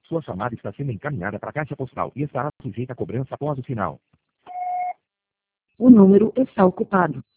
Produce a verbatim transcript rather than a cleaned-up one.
Sua chamada está sendo encaminhada para a caixa postal e estará sujeita a cobrança após o sinal. O número está ocupado.